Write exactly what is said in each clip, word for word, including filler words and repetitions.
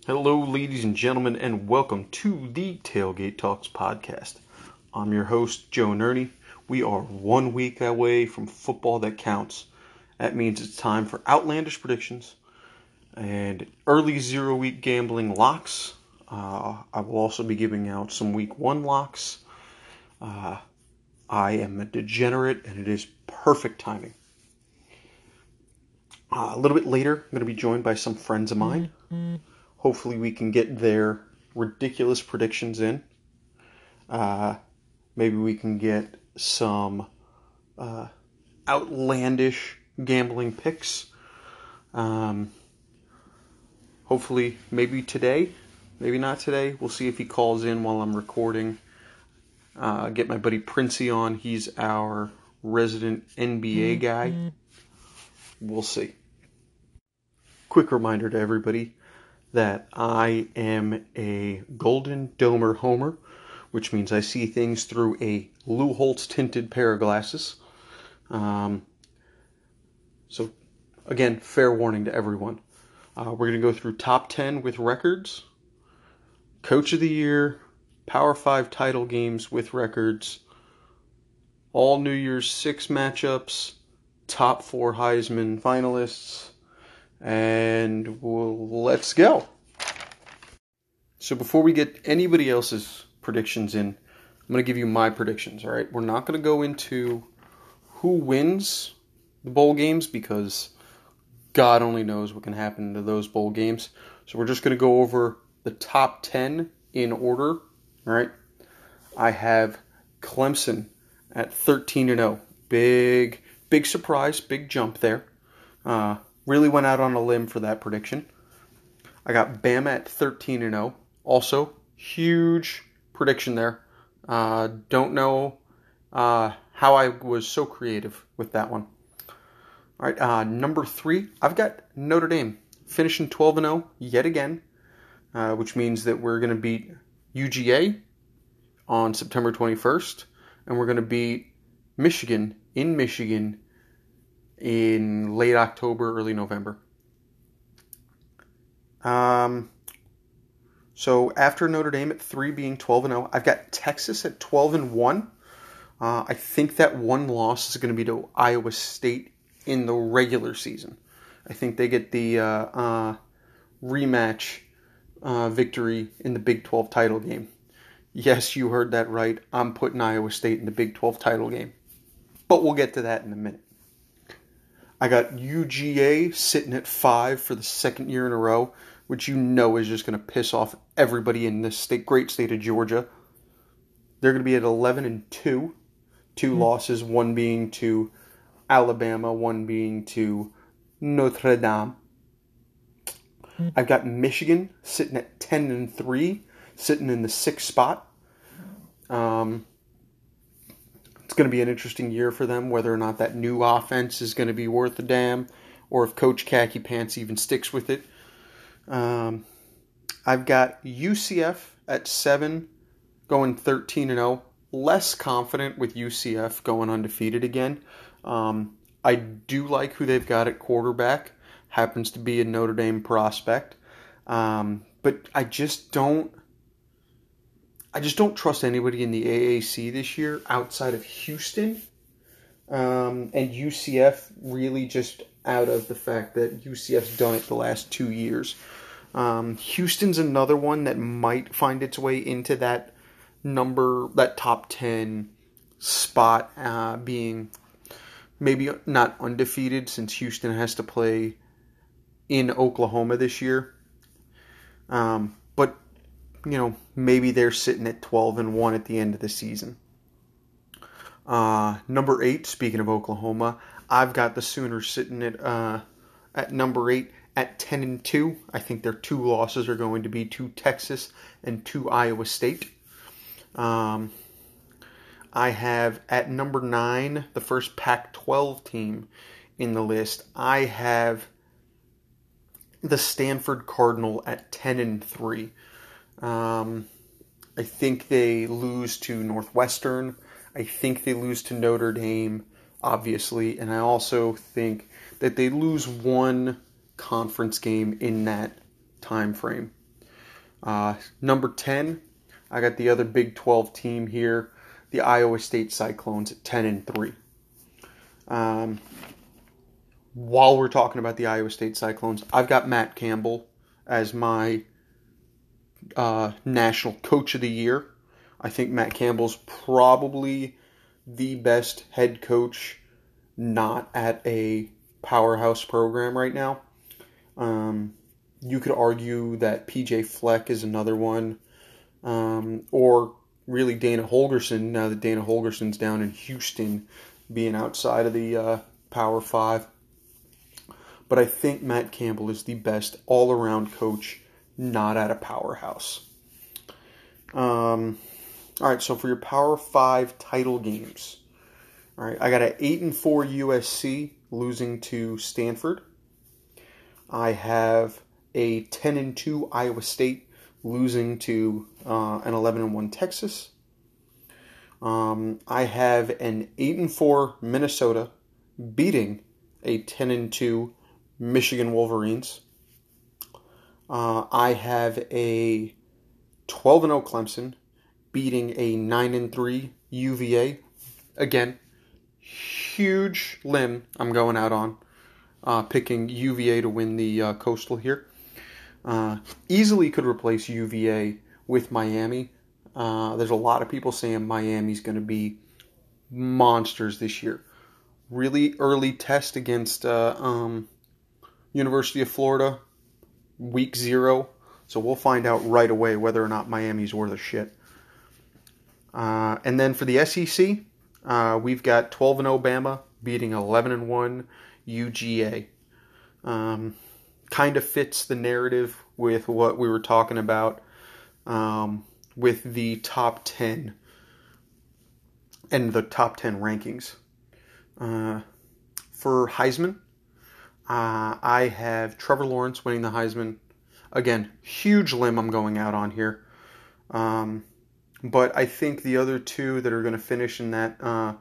Hello, ladies and gentlemen, and welcome to the Tailgate Talks podcast. I'm your host, Joe Nerney. We are one week away from football that counts. That means it's time for outlandish predictions and early zero-week gambling locks. Uh, I will also be giving out some week one locks. Uh, I am a degenerate, and it is perfect timing. Uh, a little bit later, I'm going to be joined by some friends of mine. Mm-hmm. Hopefully we can get their ridiculous predictions in. Uh, maybe we can get some uh, outlandish gambling picks. Um, hopefully, maybe today, maybe not today. We'll see if he calls in while I'm recording. Uh, get my buddy Princey on. He's our resident N B A guy. We'll see. Quick reminder to everybody that I am a Golden Domer homer, which means I see things through a Lou Holtz tinted pair of glasses. Um, so, again, fair warning to everyone. Uh, we're going to go through top ten with records, Coach of the Year, Power five title games with records, all New Year's Six matchups, top four Heisman finalists, and we'll, let's go. So before we get anybody else's predictions in, I'm going to give you my predictions, all right? We're not going to go into who wins the bowl games because God only knows what can happen to those bowl games. So we're just going to go over the top ten in order, all right? I have Clemson at thirteen and oh. Big, big surprise, big jump there. Uh, really went out on a limb for that prediction. I got Bama at thirteen and oh. Also, huge prediction there. Uh, don't know uh, how I was so creative with that one. All right, uh, number three, I've got Notre Dame finishing twelve and oh yet again, uh, which means that we're going to beat U G A on September twenty-first, and we're going to beat Michigan in Michigan in late October, early November. Um... So after Notre Dame at three being twelve and oh, I've got Texas at twelve and one. Uh, I think that one loss is going to be to Iowa State in the regular season. I think they get the uh, uh, rematch uh, victory in the Big twelve title game. Yes, you heard that right. I'm putting Iowa State in the Big twelve title game. But we'll get to that in a minute. I got U G A sitting at five for the second year in a row, which you know is just going to piss off everybody in this state, great state of Georgia. They're going to be at eleven and two. Two mm-hmm. losses, one being to Alabama, one being to Notre Dame. Mm-hmm. I've got Michigan sitting at ten and three, sitting in the sixth spot. Um, it's going to be an interesting year for them, whether or not that new offense is going to be worth a damn, or if Coach Khaki Pants even sticks with it. Um, I've got U C F at seven, going thirteen and oh. Less confident with U C F going undefeated again. Um, I do like who they've got at quarterback. Happens to be a Notre Dame prospect. Um, but I just don't I just don't trust anybody in the A A C this year outside of Houston. Um, and U C F really just out of the fact that U C F's done it the last two years. Um, Houston's another one that might find its way into that number, that top ten spot, uh, being maybe not undefeated since Houston has to play in Oklahoma this year. Um, but, you know, maybe they're sitting at twelve and one at the end of the season. Uh, number eight, speaking of Oklahoma, I've got the Sooners sitting at uh, at number eight at ten and two. I think their two losses are going to be to Texas and to Iowa State. Um, I have at number nine, the first Pac twelve team in the list. I have the Stanford Cardinal at ten and three. Um, I think they lose to Northwestern. I think they lose to Notre Dame, obviously, and I also think that they lose one conference game in that time frame. Uh, number ten, I got the other Big twelve team here, the Iowa State Cyclones at ten and three. Um, while we're talking about the Iowa State Cyclones, I've got Matt Campbell as my uh, National Coach of the Year. I think Matt Campbell's probably the best head coach not at a powerhouse program right now. Um, you could argue that P J Fleck is another one, um, or really Dana Holgorsen, now that Dana Holgorsen's down in Houston, being outside of the uh, Power Five. But I think Matt Campbell is the best all-around coach not at a powerhouse. Um, all right, so for your Power Five title games, all right, I got an eight and four U S C losing to Stanford. I have a ten and two Iowa State losing to uh, an eleven and one Texas. Um, I have an eight and four Minnesota beating a ten and two Michigan Wolverines. Uh, I have a twelve and oh Clemson beating a nine and three U V A. Again, huge limb I'm going out on, uh, picking U V A to win the uh, Coastal here. Uh, easily could replace U V A with Miami. Uh, there's a lot of people saying Miami's going to be monsters this year. Really early test against uh, um, University of Florida, week zero. So we'll find out right away whether or not Miami's worth a shit. Uh, and then for the S E C, uh, we've got twelve and oh Bama beating eleven and one U G A. Um, kind of fits the narrative with what we were talking about um, with the top ten and the top ten rankings. Uh, for Heisman, uh, I have Trevor Lawrence winning the Heisman. Again, huge limb I'm going out on here. Um, but I think the other two that are going to finish in that uh,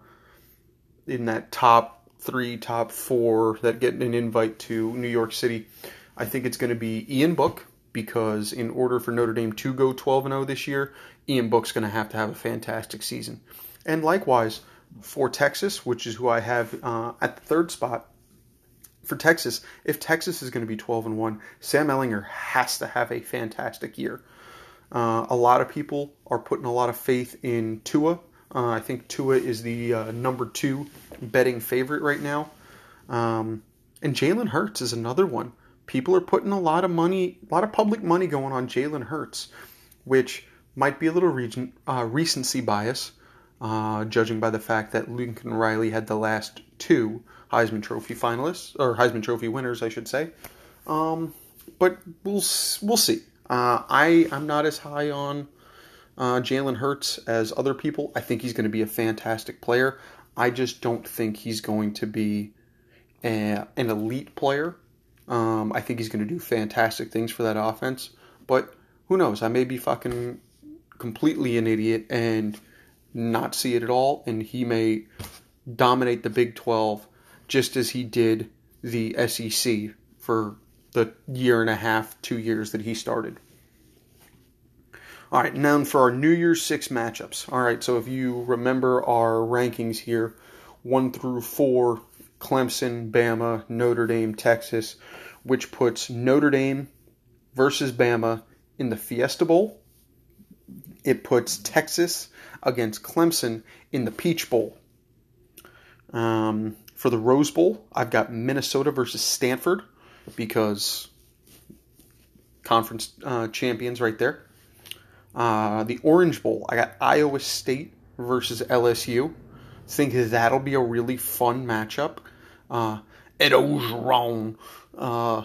in that top three, top four that get an invite to New York City, I think it's going to be Ian Book, because in order for Notre Dame to go twelve and oh this year, Ian Book's going to have to have a fantastic season. And likewise, for Texas, which is who I have uh, at the third spot, for Texas, if Texas is going to be twelve and one, Sam Ehlinger has to have a fantastic year. Uh, a lot of people are putting a lot of faith in Tua. Uh, I think Tua is the uh, number two betting favorite right now. Um, and Jalen Hurts is another one. People are putting a lot of money, a lot of public money going on Jalen Hurts, which might be a little region, uh, recency bias, uh, judging by the fact that Lincoln Riley had the last two Heisman Trophy finalists, or Heisman Trophy winners, I should say. Um, but we'll we'll see. Uh, I I'm not as high on uh, Jalen Hurts as other people. I think he's going to be a fantastic player. I just don't think he's going to be a, an elite player. Um, I think he's going to do fantastic things for that offense. But who knows? I may be fucking completely an idiot and not see it at all, and he may dominate the Big twelve just as he did the S E C for the year and a half, two years that he started. All right, now for our New Year's Six matchups. All right, so if you remember our rankings here, one through four, Clemson, Bama, Notre Dame, Texas, which puts Notre Dame versus Bama in the Fiesta Bowl. It puts Texas against Clemson in the Peach Bowl. Um, for the Rose Bowl, I've got Minnesota versus Stanford, because conference uh, champions right there. Uh, the Orange Bowl, I got Iowa State versus L S U. Think that'll be a really fun matchup. Uh, Ed Orgeron uh,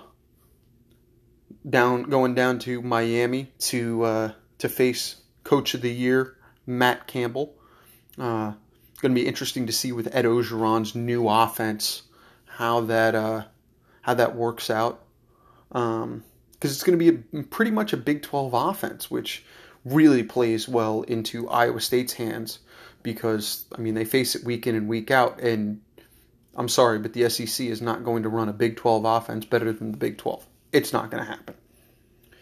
down going down to Miami to uh, to face Coach of the Year Matt Campbell. Uh, going to be interesting to see with Ed Orgeron's new offense how that uh, how that works out. Um, because it's going to be a, pretty much a Big twelve offense, which really plays well into Iowa State's hands, because, I mean, they face it week in and week out, and I'm sorry, but the S E C is not going to run a Big twelve offense better than the Big twelve. It's not going to happen.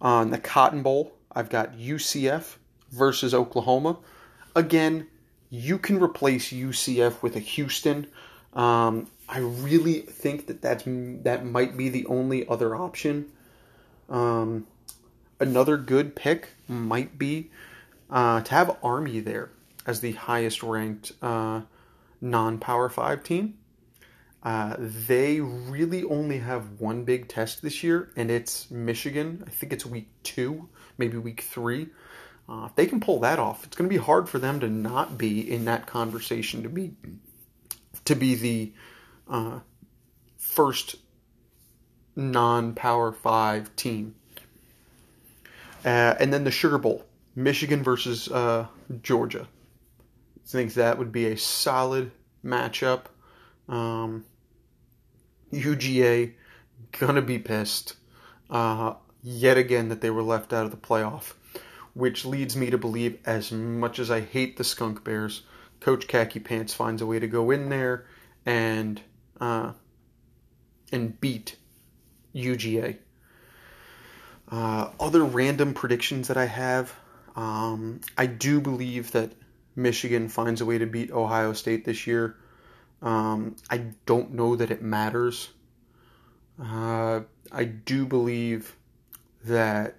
On the Cotton Bowl, I've got U C F versus Oklahoma. Again, you can replace U C F with a Houston. Um, I really think that that's, that might be the only other option. Um, another good pick might be uh, to have Army there as the highest ranked uh, non-Power five team. Uh, they really only have one big test this year, and it's Michigan. I think it's week two, maybe week three. Uh, if they can pull that off, it's going to be hard for them to not be in that conversation, to be to be the uh, first non-Power five team. Uh, and then the Sugar Bowl, Michigan versus uh, Georgia. I think that would be a solid matchup. Um, U G A gonna be pissed uh, yet again that they were left out of the playoff, which leads me to believe, as much as I hate the Skunk Bears, Coach Khaki Pants finds a way to go in there and uh, and beat U G A. Uh, other random predictions that I have, um, I do believe that Michigan finds a way to beat Ohio State this year. Um, I don't know that it matters. Uh, I do believe that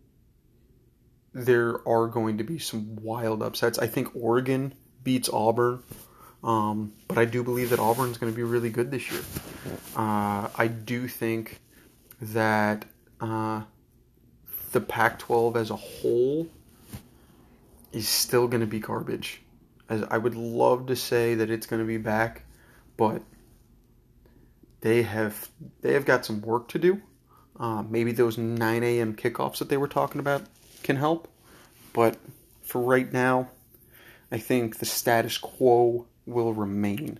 there are going to be some wild upsets. I think Oregon beats Auburn, um, but I do believe that Auburn's going to be really good this year. Uh, I do think that uh, the Pac twelve as a whole is still going to be garbage. As I would love to say that it's going to be back, but they have they have got some work to do. Uh, maybe those nine a.m. kickoffs that they were talking about can help. But for right now, I think the status quo will remain.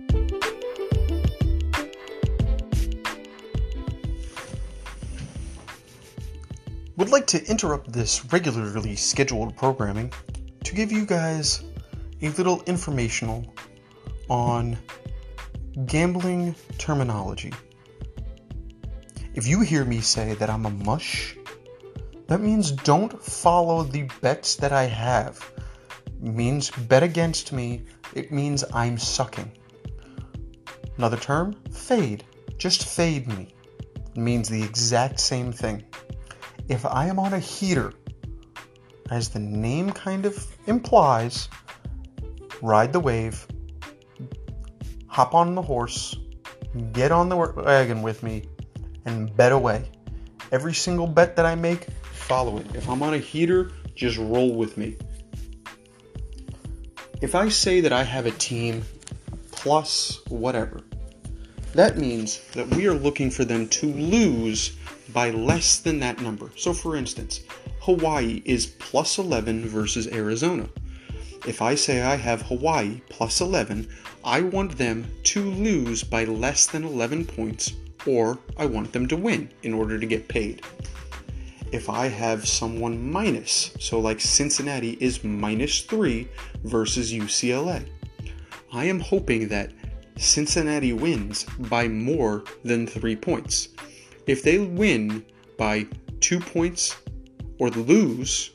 Would like to interrupt this regularly scheduled programming to give you guys a little informational on gambling terminology. If you hear me say that I'm a mush, that means don't follow the bets that I have. It means bet against me. It means I'm sucking. Another term, fade. Just fade me. It means the exact same thing. If I am on a heater, as the name kind of implies, ride the wave, hop on the horse, get on the wagon with me, and bet away. Every single bet that I make, follow it. If I'm on a heater, just roll with me. If I say that I have a team plus whatever, that means that we are looking for them to lose by less than that number. So for instance, Hawaii is plus eleven versus Arizona. If I say I have Hawaii plus eleven, I want them to lose by less than eleven points, or I want them to win in order to get paid. If I have someone minus, so like Cincinnati is minus three versus U C L A, I am hoping that Cincinnati wins by more than three points. If they win by two points or lose,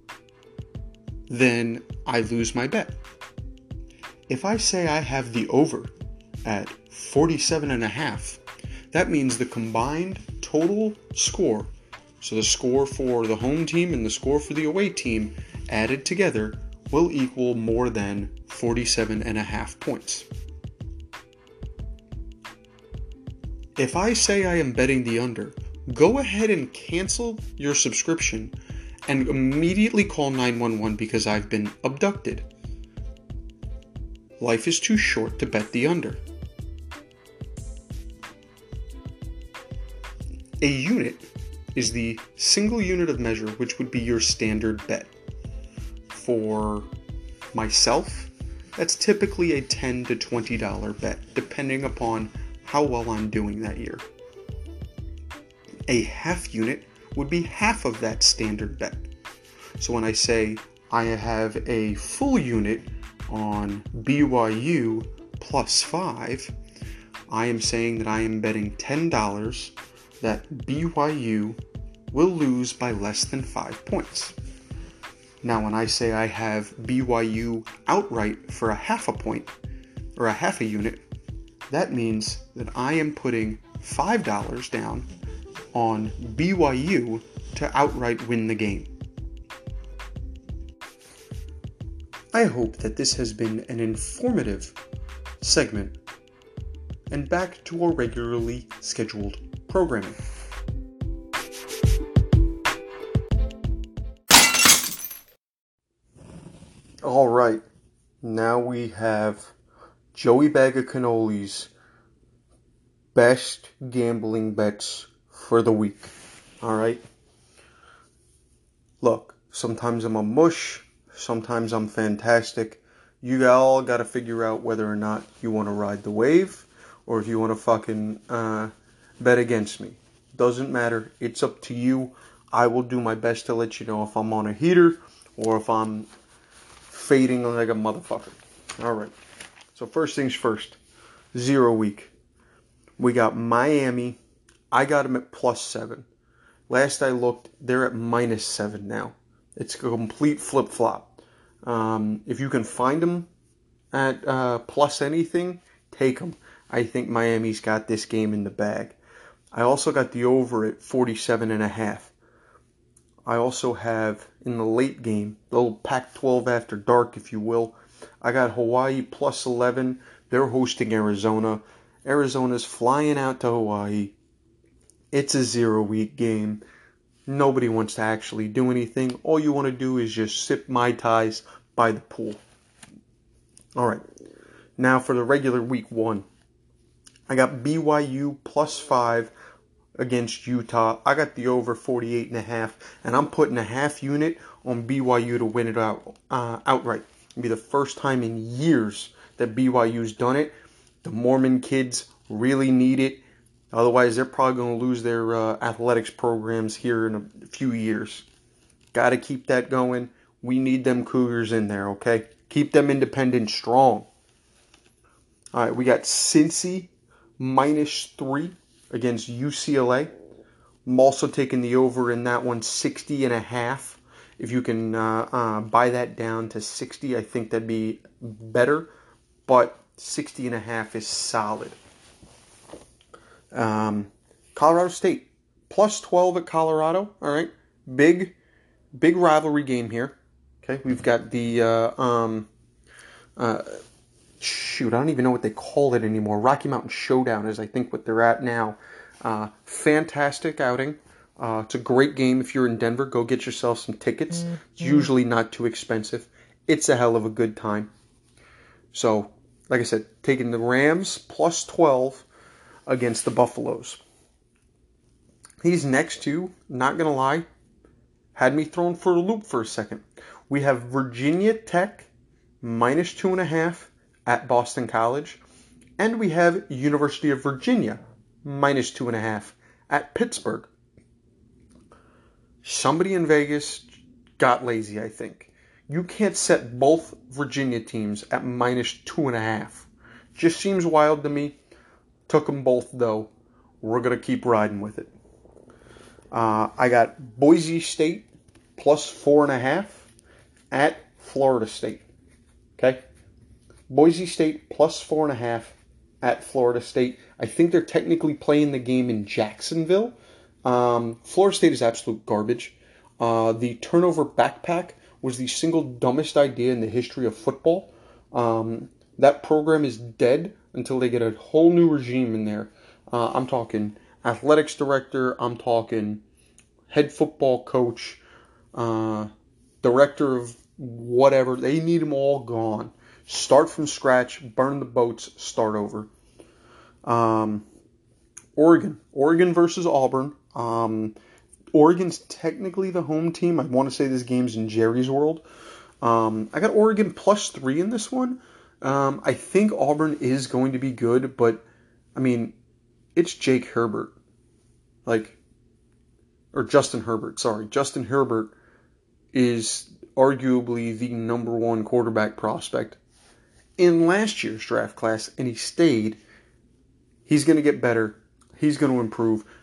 then I lose my bet. If I say I have the over at forty-seven and a half, that means the combined total score, so the score for the home team and the score for the away team added together, will equal more than forty-seven and a half points. If I say I am betting the under, go ahead and cancel your subscription and immediately call nine one one because I've been abducted. Life is too short to bet the under. A unit is the single unit of measure which would be your standard bet. For myself, that's typically a ten to twenty dollars bet, depending upon how well I'm doing that year. A half unit would be half of that standard bet. So when I say I have a full unit on B Y U plus five, I am saying that I am betting ten dollars that B Y U will lose by less than five points. Now, when I say I have B Y U outright for a half a point, or a half a unit, that means that I am putting five dollars down on B Y U to outright win the game. I hope that this has been an informative segment, and back to our regularly scheduled programming. All right, now we have Joey Bag of Cannoli's best gambling bets for the week. All right. Look, sometimes I'm a mush, sometimes I'm fantastic. You all got to figure out whether or not you want to ride the wave or if you want to fucking uh, bet against me. Doesn't matter. It's up to you. I will do my best to let you know if I'm on a heater or if I'm fading like a motherfucker. All right. So first things first. Zero week. We got Miami. I got them at plus seven. Last I looked, they're at minus seven now. It's a complete flip-flop. Um, if you can find them at uh, plus anything, take them. I think Miami's got this game in the bag. I also got the over at forty-seven and a half. I also have, in the late game, the little Pac twelve after dark, if you will, I got Hawaii plus eleven. They're hosting Arizona. Arizona's flying out to Hawaii. It's a zero-week game. Nobody wants to actually do anything. All you want to do is just sip Mai Tais by the pool. All right. Now for the regular week one. I got B Y U plus five against Utah. I got the over forty-eight and a half, and I'm putting a half unit on B Y U to win it out uh, outright. It'll be the first time in years that B Y U's done it. The Mormon kids really need it. Otherwise, they're probably going to lose their uh, athletics programs here in a few years. Got to keep that going. We need them Cougars in there, okay? Keep them independent strong. All right, we got Cincy minus three against U C L A. I'm also taking the over in that one, sixty and a half. If you can uh, uh, buy that down to sixty, I think that'd be better. But sixty and a half is solid. Um, Colorado State plus twelve at Colorado. All right, big, big rivalry game here. Okay, we've got the uh, um, uh, shoot. I don't even know what they call it anymore. Rocky Mountain Showdown is, I think, what they're at now. Uh, fantastic outing. Uh, it's a great game. If you're in Denver, go get yourself some tickets. Mm-hmm. It's usually not too expensive. It's a hell of a good time. So, like I said, taking the Rams plus twelve against the Buffaloes. These next two, not going to lie, had me thrown for a loop for a second. We have Virginia Tech minus two and a half at Boston College. And we have University of Virginia minus two and a half at Pittsburgh. Somebody in Vegas got lazy, I think. You can't set both Virginia teams at minus two and a half. Just seems wild to me. Took them both, though. We're going to keep riding with it. Uh, I got Boise State plus four and a half at Florida State. Okay? Boise State plus four and a half at Florida State. I think they're technically playing the game in Jacksonville. Um, Florida State is absolute garbage. Uh, the turnover backpack was the single dumbest idea in the history of football. Um, that program is dead until they get a whole new regime in there. Uh, I'm talking athletics director. I'm talking head football coach, uh, director of whatever. They need them all gone. Start from scratch. Burn the boats. Start over. Um, Oregon. Oregon versus Auburn. Um, Oregon's technically the home team. I want to say this game's in Jerry's World. Um, I got Oregon plus three in this one. Um, I think Auburn is going to be good, but, I mean, it's Jake Herbert. Like, or Justin Herbert, sorry. Justin Herbert is arguably the number one quarterback prospect in last year's draft class, and he stayed. He's going to get better. He's going to improve.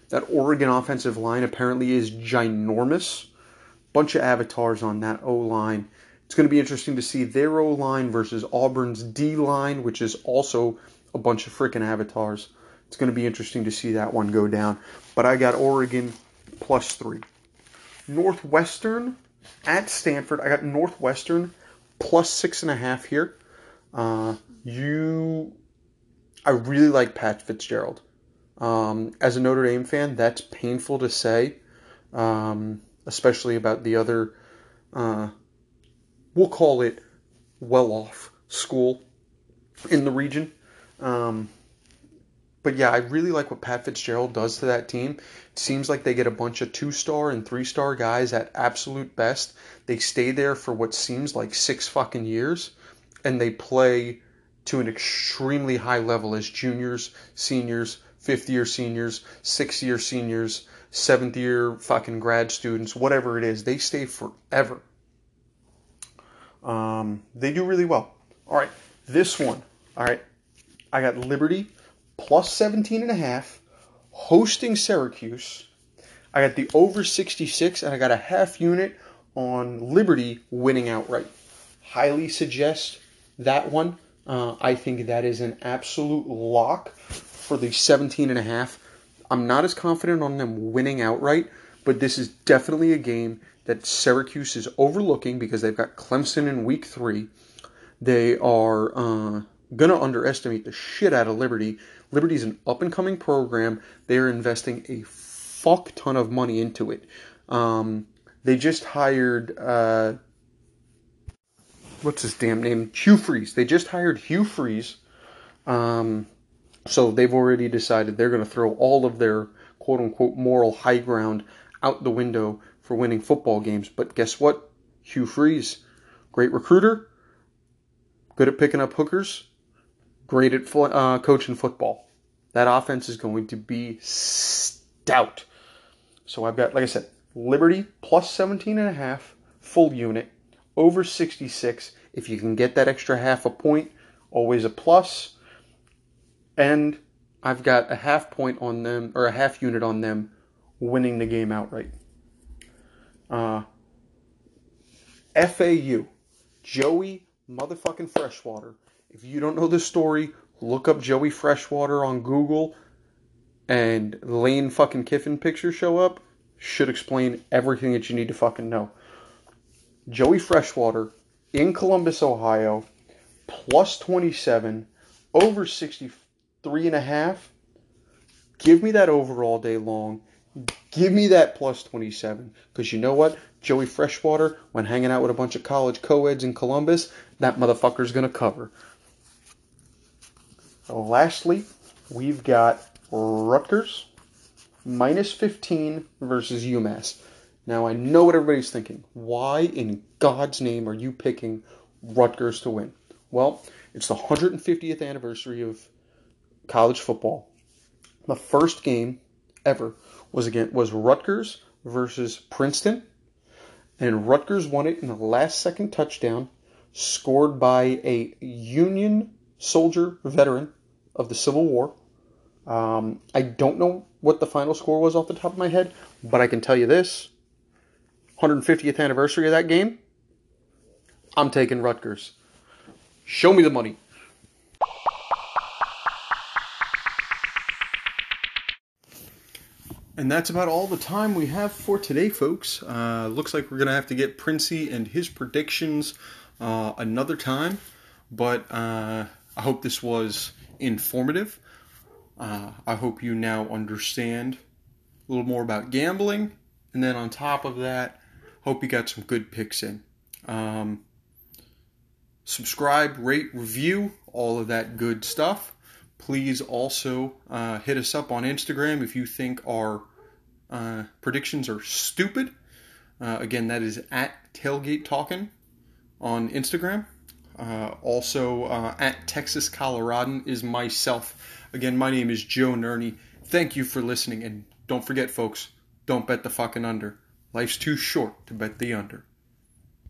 That Oregon offensive line apparently is ginormous. Bunch of avatars on that O-line. It's going to be interesting to see their O-line versus Auburn's D-line, which is also a bunch of freaking avatars. It's going to be interesting to see that one go down. But I got Oregon plus three. Northwestern at Stanford. I got Northwestern plus six and a half here. Uh, you, I really like Pat Fitzgerald. Um, as a Notre Dame fan, that's painful to say, um, especially about the other, uh, we'll call it well-off school in the region. Um, But yeah, I really like what Pat Fitzgerald does to that team. It seems like they get a bunch of two-star and three-star guys at absolute best. They stay there for what seems like six fucking years, and they play to an extremely high level as juniors, seniors, fifth-year seniors, sixth-year seniors, seventh-year fucking grad students, whatever it is. They stay forever. Um, they do really well. All right, this one. All right, I got Liberty plus seventeen and a half, hosting Syracuse. I got the over sixty-six, and I got a half unit on Liberty winning outright. Highly suggest that one. Uh, I think that is an absolute lock for the seventeen and a half. I'm not as confident on them winning outright, but this is definitely a game that Syracuse is overlooking because they've got Clemson in week three. They are uh, going to underestimate the shit out of Liberty. Liberty's an up-and-coming program. They're investing a fuck ton of money into it. Um, they just hired, uh, what's his damn name? Hugh Freeze. They just hired Hugh Freeze. Um, so they've already decided they're going to throw all of their quote-unquote moral high ground out the window for winning football games. But guess what? Hugh Freeze, great recruiter, good at picking up hookers, great at fo- uh, coaching football. That offense is going to be stout. So I've got, like I said, Liberty plus seventeen and a half, full unit, over sixty-six. If you can get that extra half a point, always a plus. And I've got a half point on them, or a half unit on them, winning the game outright. Uh, F A U, Joey motherfucking Freshwater. If you don't know the story, look up Joey Freshwater on Google, and Lane fucking Kiffin pictures show up. Should explain everything that you need to fucking know. Joey Freshwater in Columbus, Ohio, plus twenty-seven, over sixty-three and a half. Give me that over all day long. Give me that plus twenty-seven. Because you know what? Joey Freshwater, when hanging out with a bunch of college co-eds in Columbus, that motherfucker's going to cover. Lastly, we've got Rutgers minus fifteen versus UMass. Now, I know what everybody's thinking. Why in God's name are you picking Rutgers to win? Well, it's the one hundred fiftieth anniversary of college football. The first game ever was again was Rutgers versus Princeton, and Rutgers won it in the last second touchdown, scored by a Union soldier veteran of the Civil War. Um, I don't know what the final score was off the top of my head, but I can tell you this. one hundred fiftieth anniversary of that game, I'm taking Rutgers. Show me the money. And that's about all the time we have for today, folks. Uh, looks like we're going to have to get Princey and his predictions uh, another time. But uh, I hope this was informative. Uh, I hope you now understand a little more about gambling. And then on top of that, hope you got some good picks in. Um, subscribe, rate, review, all of that good stuff. Please also uh, hit us up on Instagram if you think our uh, predictions are stupid. Uh, again, that is at Tailgate Talkin' on Instagram. Uh, also, uh, at Texas Coloradan is myself. Again, my name is Joe Nerney. Thank you for listening. And don't forget, folks, don't bet the fucking under. Life's too short to bet the under.